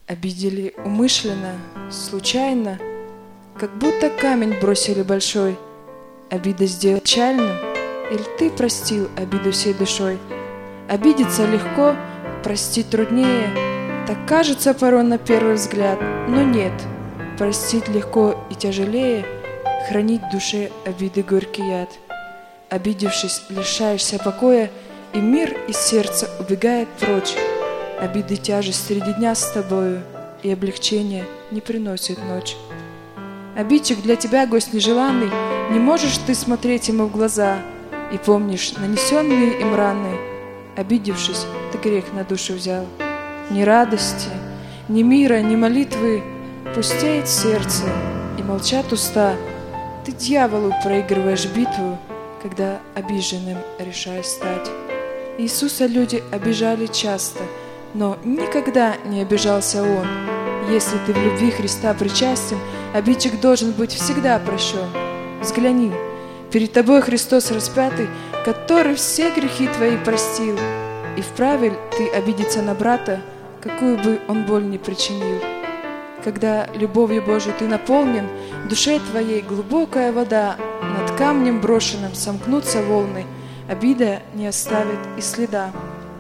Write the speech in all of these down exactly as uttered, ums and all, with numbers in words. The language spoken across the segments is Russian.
Обидели умышленно, случайно, как будто камень бросили большой. Обида сделала печальным, или ты простил обиду всей душой? Обидеться легко, простить труднее, так кажется порой на первый взгляд, но нет. Простить легко и тяжелее, хранить в душе обиды горький яд. Обидевшись, лишаешься покоя, и мир из сердца убегает прочь. Обиды тяжесть среди дня с тобою, и облегчение не приносит ночь. Обидчик для тебя гость нежеланный, не можешь ты смотреть ему в глаза, и помнишь нанесенные им раны. Обидевшись, ты грех на душу взял. Ни радости, ни мира, ни молитвы, пустеет сердце, и молчат уста. Ты дьяволу проигрываешь битву, когда обиженным решаешь стать. Иисуса люди обижали часто, но никогда не обижался Он. Если ты в любви Христа причастен, обидчик должен быть всегда прощен. Взгляни, перед тобой Христос распятый, который все грехи твои простил. И вправе ты обидеться на брата, какую бы он боль ни причинил. Когда любовью Божией ты наполнен, в душе твоей глубокая вода, над камнем брошенным сомкнутся волны, обида не оставит и следа.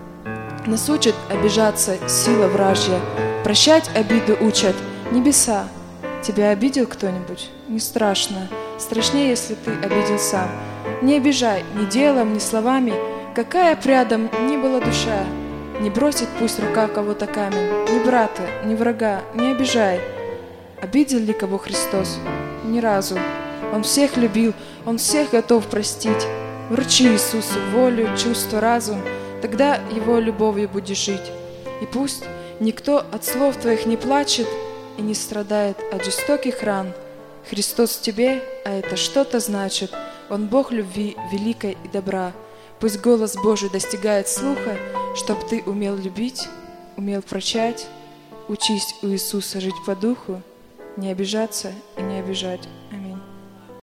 Нас учат обижаться сила вражья, прощать обиду учат небеса. Тебя обидел кто-нибудь? Не страшно, страшнее, если ты обидел сам. Не обижай ни делом, ни словами, какая б рядом ни была душа. Не бросит пусть рука кого-то камень, ни брата, ни врага, не обижай. Обидел ли кого Христос? Ни разу. Он всех любил, Он всех готов простить. Вручи Иисусу волю, чувство, разум, тогда Его любовью будешь жить. И пусть никто от слов твоих не плачет и не страдает от жестоких ран. Христос в тебе, а это что-то значит. Он Бог любви великой и добра. Пусть голос Божий достигает слуха, чтоб ты умел любить, умел прощать. Учись у Иисуса жить по духу, не обижаться и не обижать.